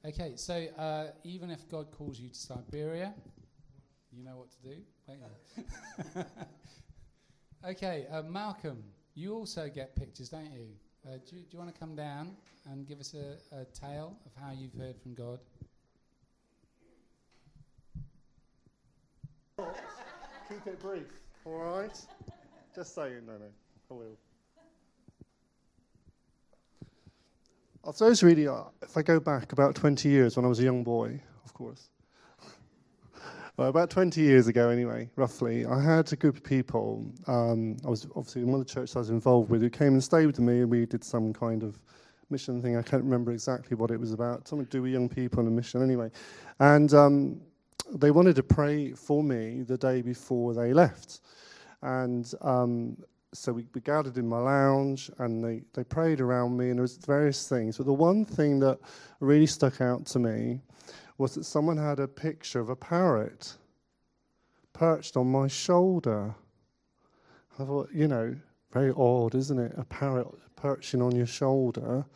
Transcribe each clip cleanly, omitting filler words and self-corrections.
Okay, so even if God calls you to Siberia, you know what to do. Wait. Okay, Malcolm, you also get pictures, don't you? Do you want to come down and give us a tale of how you've heard from God? Keep it brief, all right? Just saying, no, I will. I suppose really, if I go back about 20 years when I was a young boy, of course. Well, about 20 years ago anyway, roughly, I had a group of people, I was obviously in one of the churches I was involved with, who came and stayed with me, and we did some kind of mission thing. I can't remember exactly what it was about, something to do with young people and a mission anyway. And they wanted to pray for me the day before they left. And so we gathered in my lounge, and they prayed around me, and there was various things. But the one thing that really stuck out to me was that someone had a picture of a parrot perched on my shoulder. I thought, very odd, isn't it? A parrot perching on your shoulder.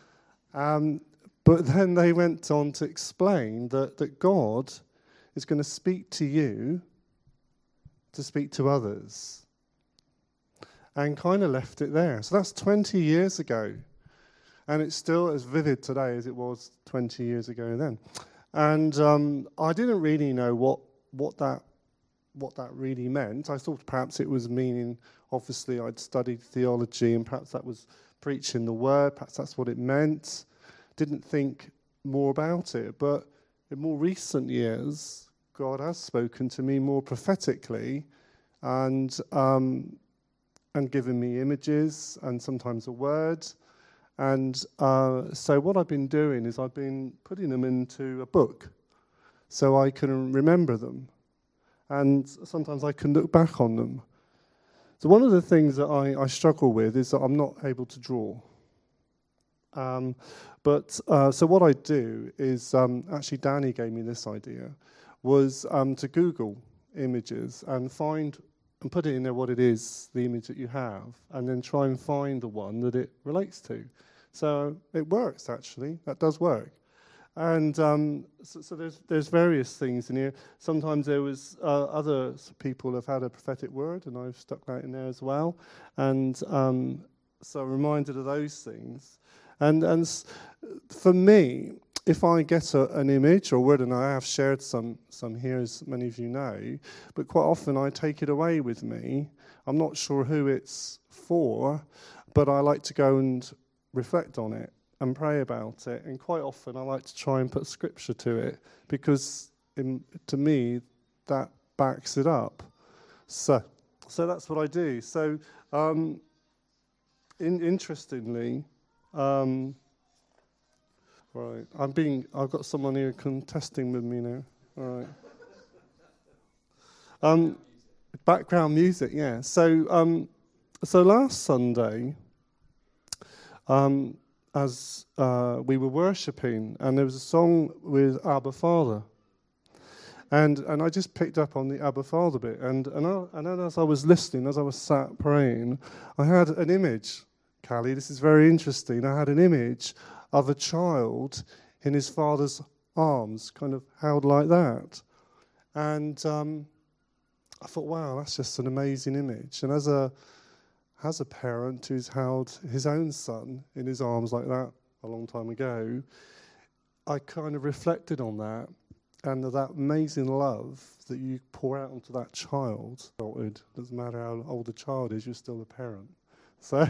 But then they went on to explain that God is going to speak to you to speak to others. And kind of left it there. So that's 20 years ago. And it's still as vivid today as it was 20 years ago then. And I didn't really know what that really meant. I thought perhaps it was meaning, obviously I'd studied theology, and perhaps that was preaching the word, perhaps that's what it meant. Didn't think more about it. But in more recent years, God has spoken to me more prophetically, and given me images and sometimes a word. And so what I've been doing is I've been putting them into a book so I can remember them. And sometimes I can look back on them. So one of the things that I struggle with is that I'm not able to draw. So what I do is, actually Danny gave me this idea, was to Google images and find and put it in there what it is, the image that you have, and then try and find the one that it relates to. So it works, actually. That does work. And so there's various things in here. Sometimes there was other people have had a prophetic word, and I've stuck that in there as well. And so I'm reminded of those things. And for me, if I get an image or a word, and I have shared some here, as many of you know, but quite often I take it away with me. I'm not sure who it's for, but I like to go and reflect on it and pray about it. And quite often I like to try and put scripture to it, because to me that backs it up. So that's what I do. So interestingly, right, I've got someone here contesting with me now. All right. Background music, yeah. So last Sunday, as we were worshipping, and there was a song with Abba Father, and I just picked up on the Abba Father bit, and then as I was listening, as I was sat praying, I had an image. Callie, this is very interesting. I had an image of a child in his father's arms, kind of held like that. And I thought, wow, that's just an amazing image. And as a parent who's held his own son in his arms like that a long time ago, I kind of reflected on that and that amazing love that you pour out onto that child. It doesn't matter how old the child is, you're still a parent. So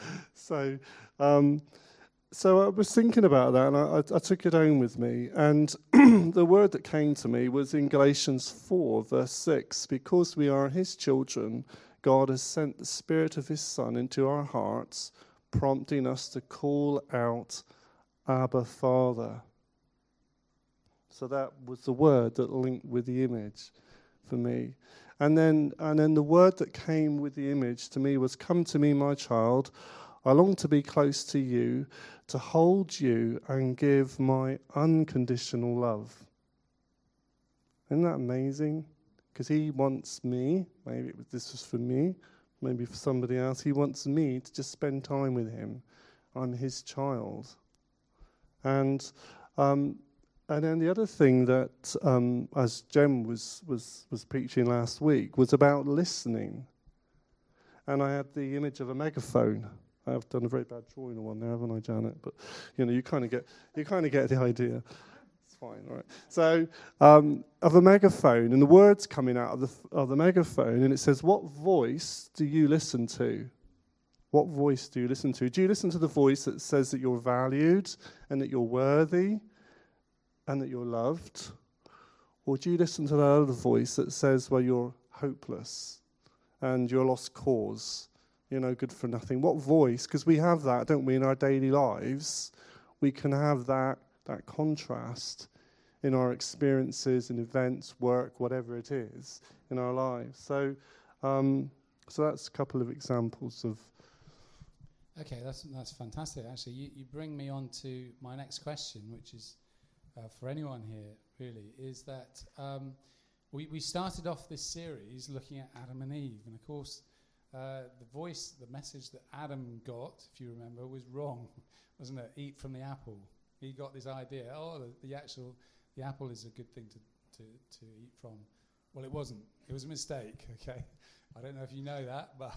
I was thinking about that, and I took it home with me. And the word that came to me was in Galatians 4, verse 6. Because we are his children, God has sent the Spirit of his Son into our hearts, prompting us to call out, Abba, Father. So that was the word that linked with the image for me. And then the word that came with the image to me was, come to me, my child. I long to be close to you, to hold you and give my unconditional love. Isn't that amazing? Because he wants me, maybe this was for me, maybe for somebody else, he wants me to just spend time with him. I'm his child. And And then the other thing that, as Jem was preaching last week, was about listening. And I had the image of a megaphone. I've done a very bad drawing of one there, haven't I, Janet? But you kind of get the idea. It's fine, all right. So of a megaphone, and the words coming out of the megaphone, and it says, "What voice do you listen to?" What voice do you listen to? Do you listen to the voice that says that you're valued and that you're worthy and that you're loved? Or do you listen to the other voice that says, well, you're hopeless and you're a lost cause, you're no good for nothing? What voice? Because we have that, don't we, in our daily lives. We can have that contrast in our experiences, in events, work, whatever it is, in our lives. So that's a couple of examples of... Okay, that's fantastic. Actually, you bring me on to my next question, which is for anyone here, really, is that we started off this series looking at Adam and Eve, and of course, the message that Adam got, if you remember, was wrong, wasn't it? Eat from the apple. He got this idea. Oh, the apple is a good thing to eat from. Well, it wasn't. It was a mistake. Okay, I don't know if you know that, but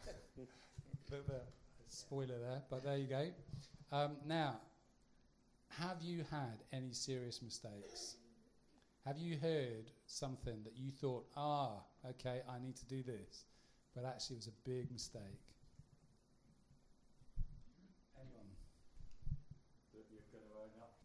spoiler there. But there you go. Now, have you had any serious mistakes? Have you heard something that you thought, okay, I need to do this, but actually it was a big mistake? Anyone? That you're going to own up?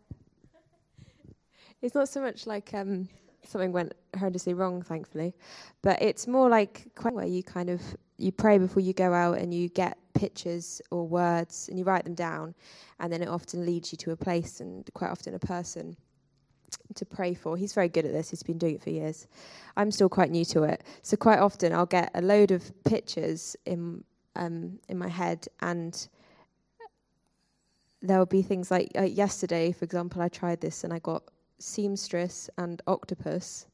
It's not so much like something went horrendously wrong, thankfully, but it's more like where you pray before you go out and you get pictures or words and you write them down, and then it often leads you to a place and quite often a person to pray for. He's very good at this. He's been doing it for years. I'm still quite new to it. So quite often I'll get a load of pictures in my head, and there'll be things like yesterday, for example, I tried this and I got seamstress and octopus.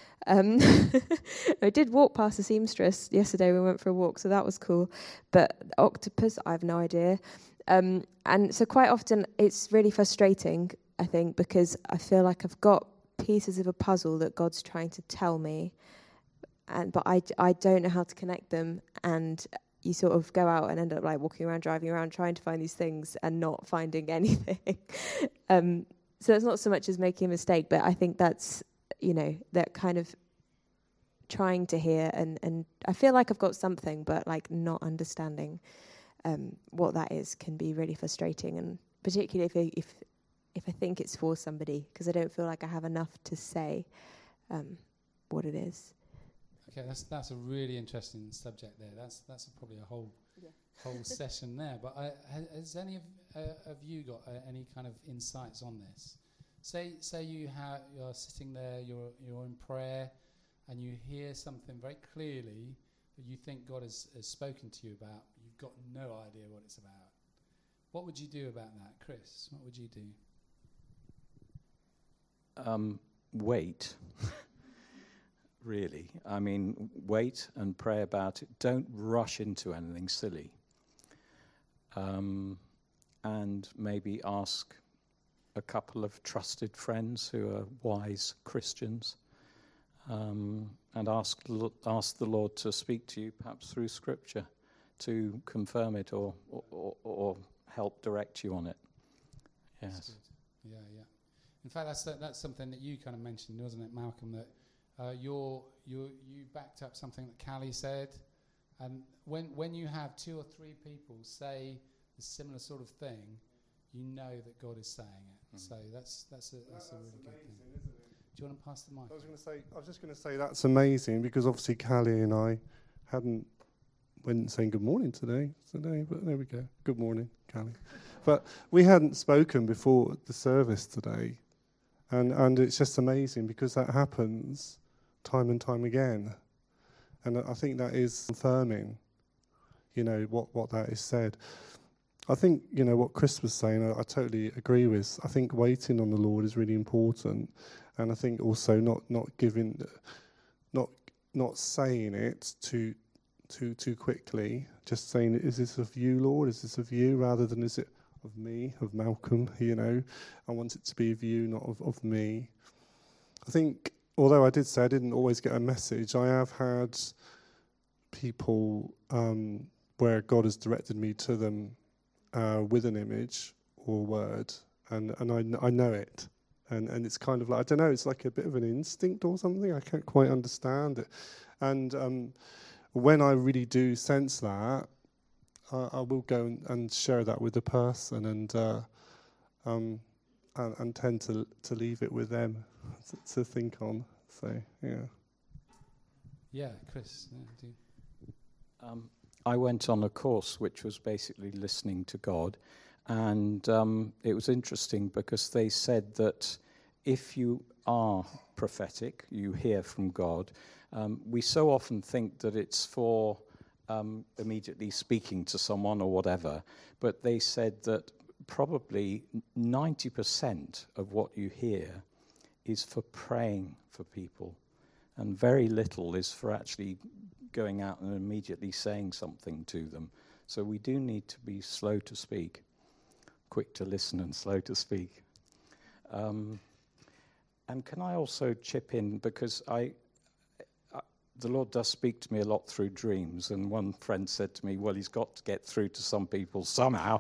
I did walk past a seamstress yesterday. We went for a walk, so that was cool. But octopus, I have no idea. And so quite often it's really frustrating, I think, because I feel like I've got pieces of a puzzle that God's trying to tell me, but I don't know how to connect them. And you sort of go out and end up like walking around, driving around, trying to find these things and not finding anything. So it's not so much as making a mistake, but I think that's, that kind of trying to hear, and I feel like I've got something, but like not understanding what that is can be really frustrating, and particularly if I think it's for somebody, because I don't feel like I have enough to say what it is. Okay, that's a really interesting subject there. That's probably a whole session there. But has any of you got any kind of insights on this? Say you're sitting there, you're in prayer, and you hear something very clearly that you think God has spoken to you about. You've got no idea what it's about. What would you do about that, Chris? What would you do? Wait. Really. I mean, wait and pray about it. Don't rush into anything silly. And maybe ask a couple of trusted friends who are wise Christians, and ask the Lord to speak to you, perhaps through Scripture, to confirm it or help direct you on it. Yes. Yeah. In fact, that's something that you kind of mentioned, wasn't it, Malcolm? That you backed up something that Callie said, and when you have two or three people say a similar sort of thing, you know that God is saying it. So that's a really good thing. Isn't it? Do you want to pass the mic? I was just going to say that's amazing, because obviously Callie and I went saying good morning today, but there we go. Good morning, Callie. But we hadn't spoken before the service today, and it's just amazing because that happens time and time again, and I think that is confirming, what that is said. I think, what Chris was saying, I totally agree with. I think waiting on the Lord is really important. And I think also not saying it too quickly, just saying, is this of you, Lord? Is this of you? Rather than, is it me, of Malcolm, you know. I want it to be of you, not of me. I think, although I did say I didn't always get a message, I have had people where God has directed me to them with an image or word, and I know it. And it's kind of like, I don't know, it's like a bit of an instinct or something. I can't quite understand it. And when I really do sense that, I will go and share that with the person and tend to leave it with them to think on. So, yeah. Yeah, Chris. I went on a course which was basically listening to God. And it was interesting because they said that if you are prophetic, you hear from God, we so often think that it's for immediately speaking to someone or whatever, but they said that probably 90% of what you hear is for praying for people, and very little is for actually going out and immediately saying something to them. So we do need to be slow to speak. Quick to listen and slow to speak. And can I also chip in, because the Lord does speak to me a lot through dreams, and one friend said to me, well, he's got to get through to some people somehow.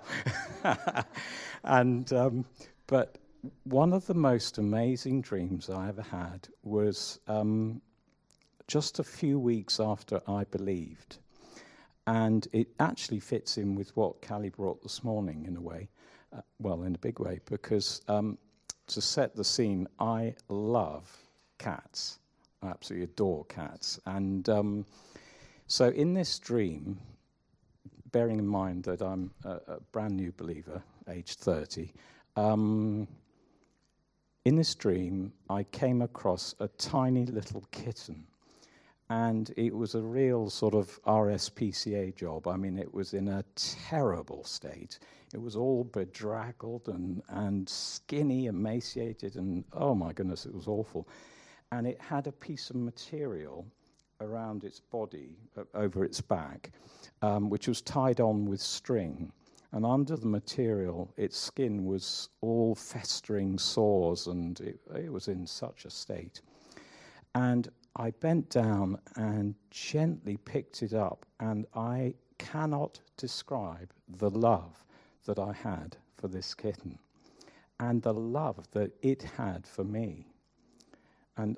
But one of the most amazing dreams I ever had was just a few weeks after I believed. And it actually fits in with what Callie brought this morning in a way. Well, in a big way, because to set the scene, I love cats. I absolutely adore cats. And so in this dream, bearing in mind that I'm a brand new believer, aged 30, in this dream, I came across a tiny little kitten. And it was a real sort of RSPCA job. I mean, it was in a terrible state. It was all bedraggled and skinny, emaciated, and oh my goodness, it was awful. And it had a piece of material around its body, over its back, which was tied on with string. And under the material, its skin was all festering sores, and it was in such a state. And I bent down and gently picked it up, and I cannot describe the love that I had for this kitten and the love that it had for me. And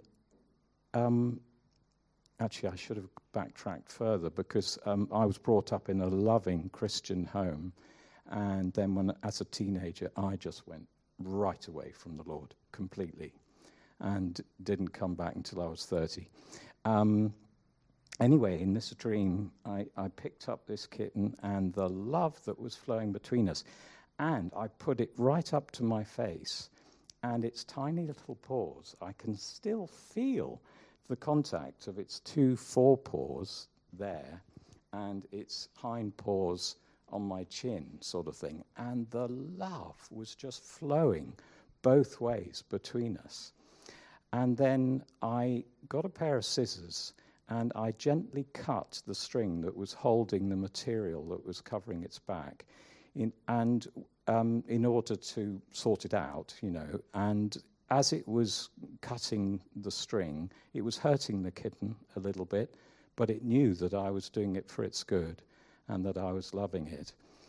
actually, I should have backtracked further, because I was brought up in a loving Christian home, and then as a teenager, I just went right away from the Lord completely. And didn't come back until I was 30. Anyway, in this dream, I picked up this kitten and the love that was flowing between us. And I put it right up to my face. And its tiny little paws, I can still feel the contact of its two forepaws there and its hind paws on my chin, sort of thing. And the love was just flowing both ways between us. And then I got a pair of scissors and I gently cut the string that was holding the material that was covering its back in order to sort it out, you know. And as it was cutting the string, it was hurting the kitten a little bit, but it knew that I was doing it for its good and that I was loving it.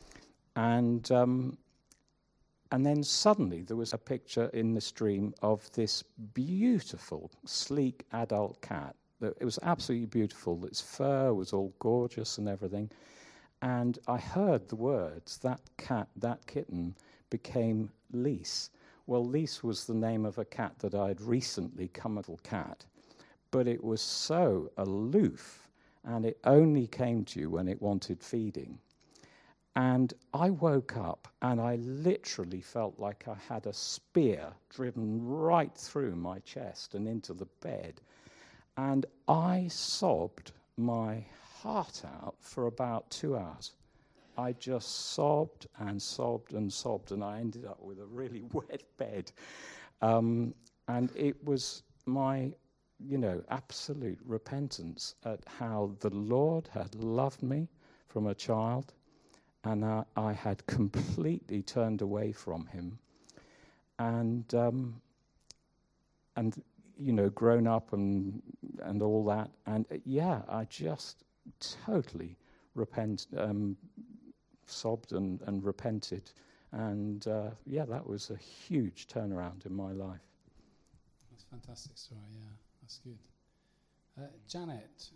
And then suddenly there was a picture in this dream of this beautiful, sleek adult cat. It was absolutely beautiful. Its fur was all gorgeous and everything. And I heard the words, that kitten became Lise. Well, Lise was the name of a cat that I'd recently come across, cat. But it was so aloof, and it only came to you when it wanted feeding. And I woke up and I literally felt like I had a spear driven right through my chest and into the bed. And I sobbed my heart out for about 2 hours. I just sobbed and sobbed and sobbed, and I ended up with a really wet bed. And it was my, absolute repentance at how the Lord had loved me from a child, and I had completely turned away from him, and you know, grown up and all that, and I just totally sobbed and repented, and that was a huge turnaround in my life. That's a fantastic story. Yeah, that's good. Janet,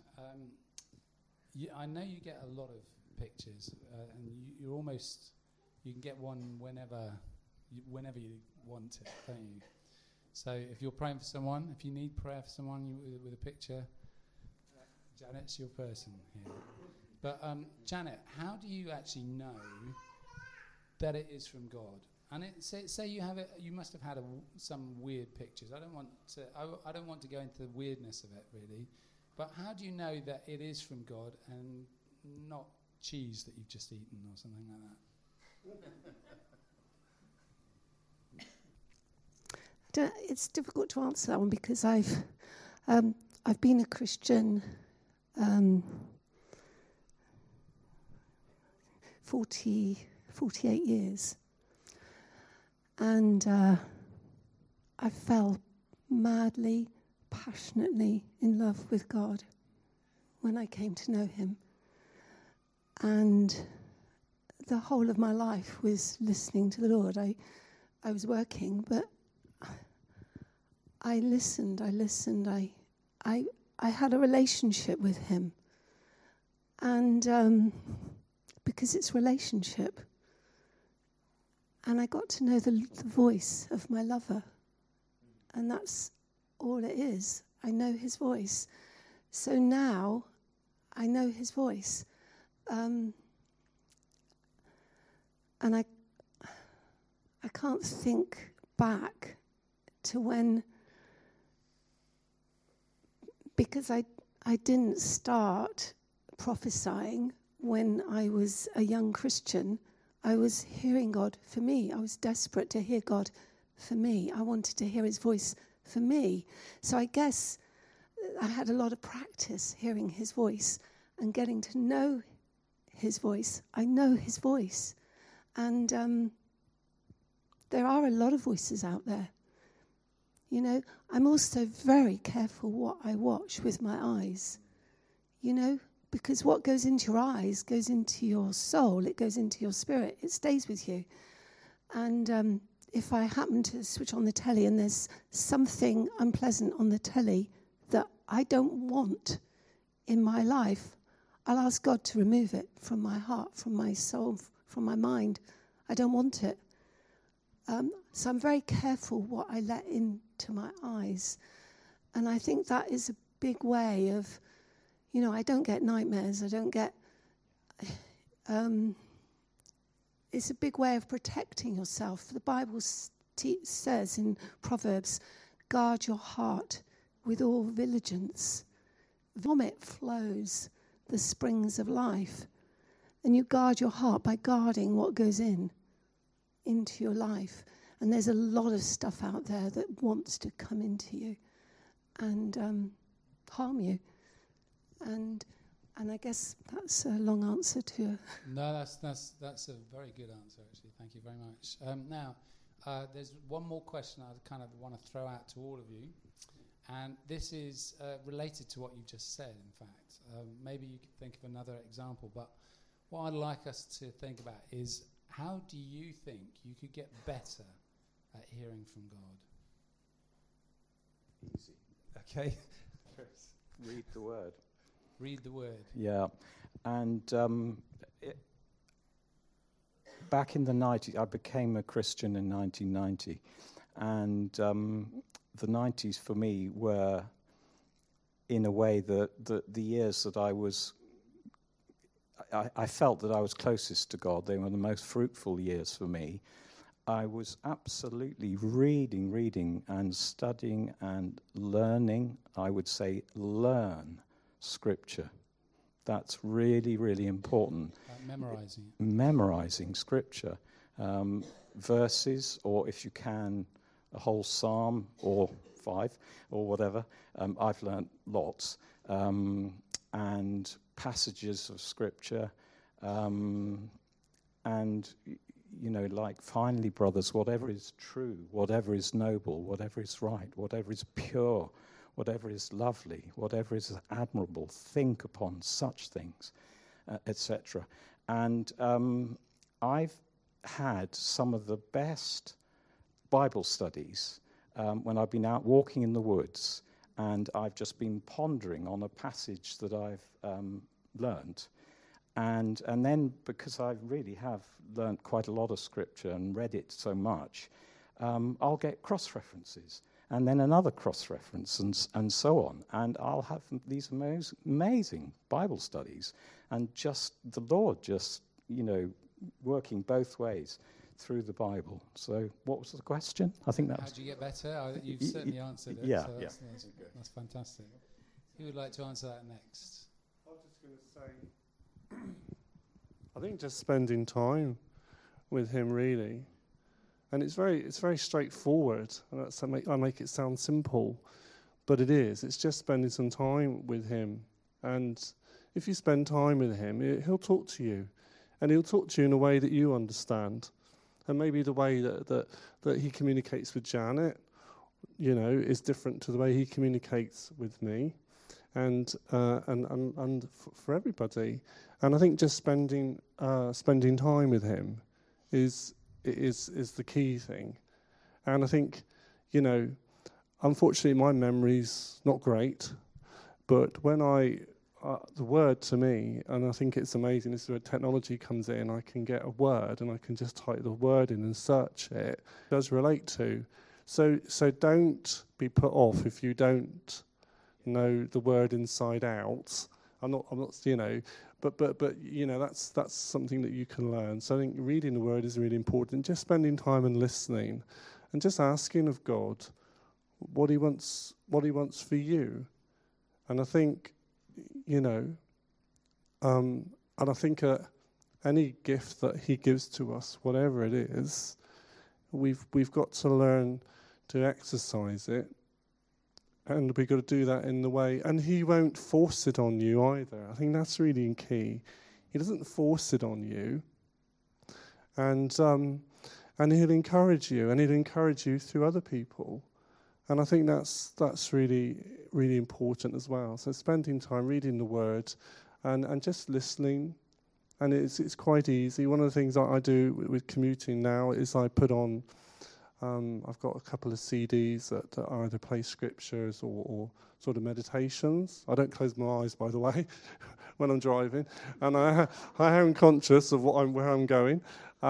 I know you get a lot of pictures, and you can get one whenever you want it, don't you? So if you're praying for someone, if you need prayer for someone with a picture, Janet's your person here. But Janet, how do you actually know that it is from God? And say you have it, you must have had some weird pictures. I don't want to go into the weirdness of it really, but how do you know that it is from God and not cheese that you've just eaten or something like that? It's difficult to answer that one because I've been a Christian 48 years, and I fell madly, passionately in love with God when I came to know him, and the whole of my life was listening to the Lord. I was working, but I listened. I had a relationship with him. And because it's relationship. And I got to know the voice of my lover. And that's all it is. I know his voice. So now I know his voice. And I can't think back to when, because I didn't start prophesying when I was a young Christian. I was hearing God for me. I was desperate to hear God for me. I wanted to hear his voice for me. So I guess I had a lot of practice hearing his voice and getting to know his voice. I know his voice. And there are a lot of voices out there. You know, I'm also very careful what I watch with my eyes. You know, because what goes into your eyes goes into your soul, it goes into your spirit, it stays with you. And if I happen to switch on the telly and there's something unpleasant on the telly that I don't want in my life, I'll ask God to remove it from my heart, from my soul, from my mind. I don't want it. So I'm very careful what I let into my eyes. And I think that is a big way of, you know, I don't get nightmares. I don't get... it's a big way of protecting yourself. The Bible says in Proverbs, guard your heart with all diligence. From it flows the springs of life. And you guard your heart by guarding what goes into your life. And there's a lot of stuff out there that wants to come into you and harm you. And I guess that's a long answer to... No, that's a very good answer, actually. Thank you very much. Now, there's one more question I kind of want to throw out to all of you. And this is related to what you just said, in fact. Maybe you could think of another example. But what I'd like us to think about is, how do you think you could get better at hearing from God? Easy. Okay. Read the word. Read the word. Yeah. And back in the 90s, I became a Christian in 1990. And the 90s for me were, in a way, the years that I felt that I was closest to God. They were the most fruitful years for me. I was absolutely reading and studying and learning. I would say learn Scripture. That's really, really important. Memorizing it. Memorizing Scripture. Verses, or if you can, a whole psalm or 5 or whatever. I've learnt lots. And passages of Scripture. and like, finally, brothers, whatever is true, whatever is noble, whatever is right, whatever is pure, whatever is lovely, whatever is admirable, think upon such things, etc. And I've had some of the best Bible studies when I've been out walking in the woods, and I've just been pondering on a passage that I've learnt. And then, because I really have learnt quite a lot of scripture and read it so much, I'll get cross-references, and then another cross-reference, and so on. And I'll have these amazing Bible studies, and just the Lord just, working both ways through the Bible. So what was the question? I think that was... How do you get better? You've certainly answered it. Yeah, so yeah. That's fantastic. Who would like to answer that next? I was just going to say, I think just spending time with him, really. And it's very straightforward. And I make it sound simple, but it is. It's just spending some time with him. And if you spend time with him, he'll talk to you. And he'll talk to you in a way that you understand. And maybe the way that he communicates with Janet, is different to the way he communicates with me. And for everybody. And I think just spending time with him is the key thing. And I think, unfortunately my memory's not great, but when the word to me, and I think it's amazing, this is where technology comes in, I can get a word and I can just type the word in and search it. It does relate to. So don't be put off if you don't know the word inside out. I'm not, but that's something that you can learn. So I think reading the word is really important. Just spending time and listening, and just asking of God what He wants for you. And I think, and I think any gift that He gives to us, whatever it is, we've got to learn to exercise it. And we've got to do that in the way. And He won't force it on you either. I think that's really key. He doesn't force it on you. And He'll encourage you. And He'll encourage you through other people. And I think that's really, really important as well. So spending time reading the Word and just listening. And it's quite easy. One of the things I do with commuting now is I put on... I've got a couple of CDs that either play scriptures or sort of meditations. I don't close my eyes, by the way, when I'm driving, and I am conscious of where I'm going.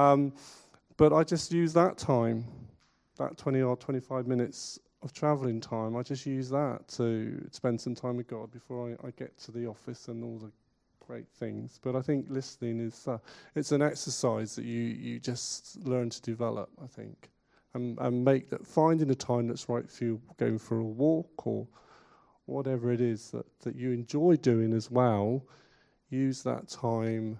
But I just use that time, that 20 or 25 minutes of travelling time. I just use that to spend some time with God before I get to the office and all the great things. But I think listening is it's an exercise that you just learn to develop, I think. And make that, finding a time that's right for you, going for a walk or whatever it is that you enjoy doing as well, use that time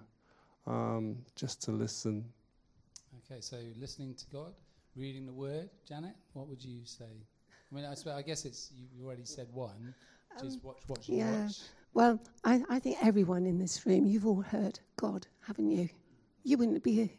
just to listen. Okay, so listening to God, reading the Word. Janet, what would you say? I mean, I guess you already said one. Just watch. Well, I think everyone in this room, you've all heard God, haven't you? You wouldn't be,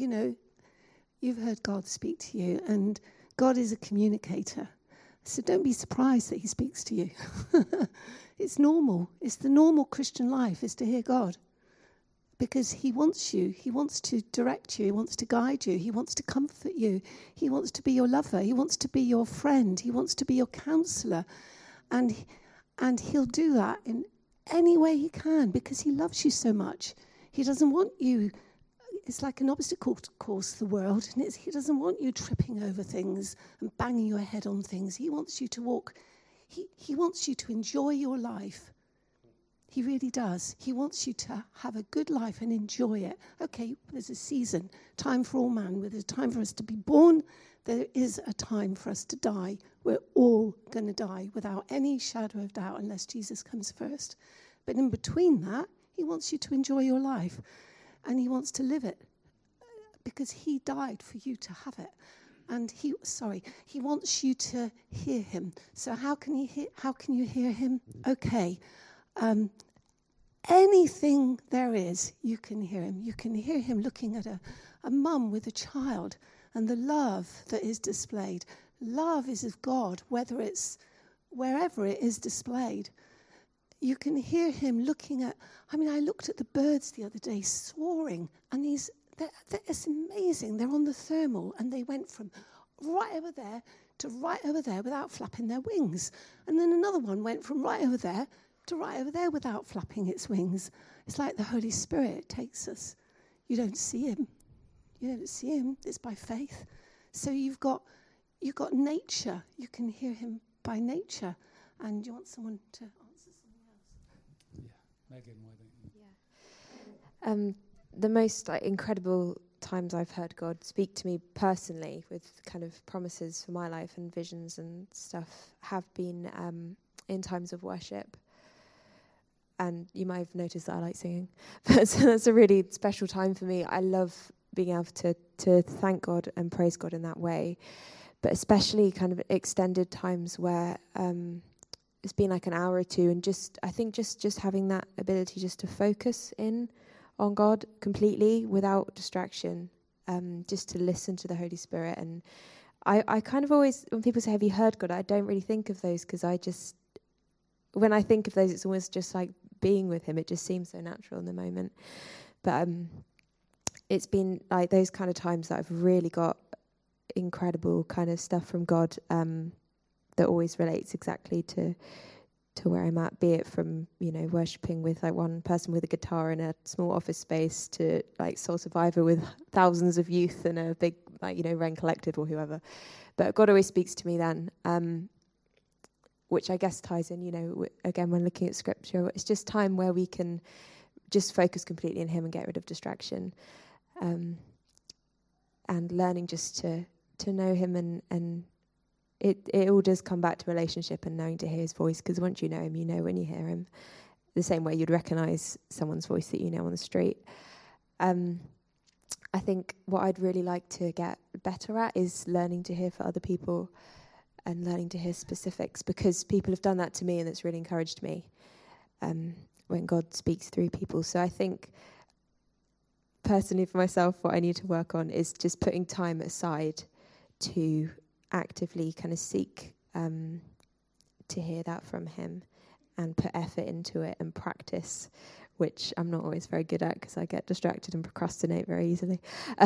you've heard God speak to you, and God is a communicator. So don't be surprised that He speaks to you. It's normal. It's the normal Christian life, is to hear God. Because He wants you. He wants to direct you. He wants to guide you. He wants to comfort you. He wants to be your lover. He wants to be your friend. He wants to be your counselor. And He'll do that in any way He can, because He loves you so much. He doesn't want you... It's like an obstacle course, the world, and He doesn't want you tripping over things and banging your head on things. He wants you to walk. He wants you to enjoy your life. He really does. He wants you to have a good life and enjoy it. Okay, there's a season, time for all man. There's a time for us to be born. There is a time for us to die. We're all going to die without any shadow of doubt unless Jesus comes first. But in between that, He wants you to enjoy your life. And He wants to live it because He died for you to have it. And He wants you to hear Him. So how can you hear Him? Okay. anything there is, you can hear him. You can hear him looking at a mum with a child and the love that is displayed. Love is of God, whether it's wherever it is displayed. You can hear him looking at, I looked at the birds the other day soaring, and it's amazing. They're on the thermal, and they went from right over there to right over there without flapping their wings. And then another one went from right over there to right over there without flapping its wings. It's like the Holy Spirit takes us. You don't see him. You don't see him. It's by faith. So you've got nature. You can hear him by nature. And you want someone to answer something else? Yeah, Megan, why don't you? Yeah. The most incredible times I've heard God speak to me personally with kind of promises for my life and visions and stuff have been in times of worship. And you might have noticed that I like singing. But so that's a really special time for me. I love being able to thank God and praise God in that way. But especially kind of extended times where it's been like an hour or two, and I think just having that ability just to focus in on God completely without distraction, just to listen to the Holy Spirit. And I kind of always, when people say, have you heard God? I don't really think of those, because when I think of those, it's almost just like being with him. It just seems so natural in the moment. But it's been like those kind of times that I've really got incredible kind of stuff from God that always relates exactly to where I'm at, be it from, worshipping with like one person with a guitar in a small office space to like Soul Survivor with thousands of youth and a big Ren Collective or whoever. But God always speaks to me then, which I guess ties in, again, when looking at scripture, it's just time where we can just focus completely on him and get rid of distraction, and learning just to know him, and it all does come back to relationship and knowing to hear his voice, because once you know him, you know when you hear him, the same way you'd recognize someone's voice that you know on the street. I think what I'd really like to get better at is learning to hear for other people and learning to hear specifics, because people have done that to me and it's really encouraged me when God speaks through people. So I think personally for myself, what I need to work on is just putting time aside to actively kind of seek to hear that from him and put effort into it and practice, which I'm not always very good at because I get distracted and procrastinate very easily.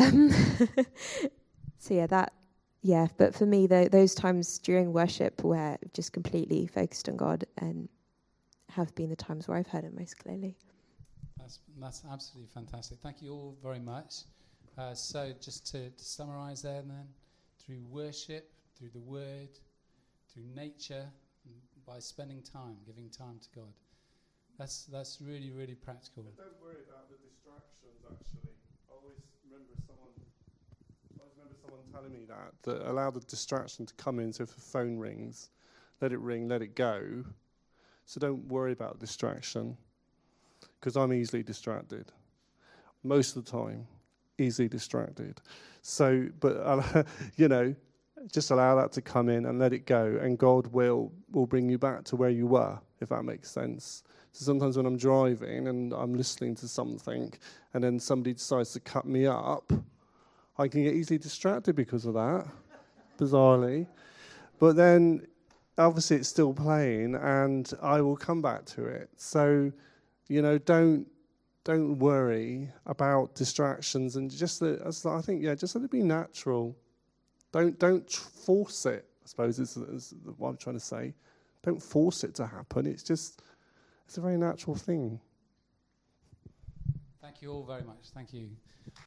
But for me, those times during worship where I've just completely focused on God and have been the times where I've heard it most clearly. That's absolutely fantastic. Thank you all very much. So just to summarize there then, through worship, through the word, through nature, by spending time, giving time to God. That's really, really practical. But don't worry about the distractions, actually. I always remember someone telling me that allow the distraction to come in. So if the phone rings, let it ring, let it go. So don't worry about distraction, because I'm easily distracted. Most of the time, easily distracted. So, but, just allow that to come in and let it go, and God will bring you back to where you were, if that makes sense. So sometimes when I'm driving and I'm listening to something and then somebody decides to cut me up, I can get easily distracted because of that, bizarrely. But then, obviously, it's still playing and I will come back to it. So, don't worry about distractions, and just let it be natural. Don't force it, I suppose is what I'm trying to say. Don't force it to happen. It's a very natural thing. Thank you all very much. Thank you.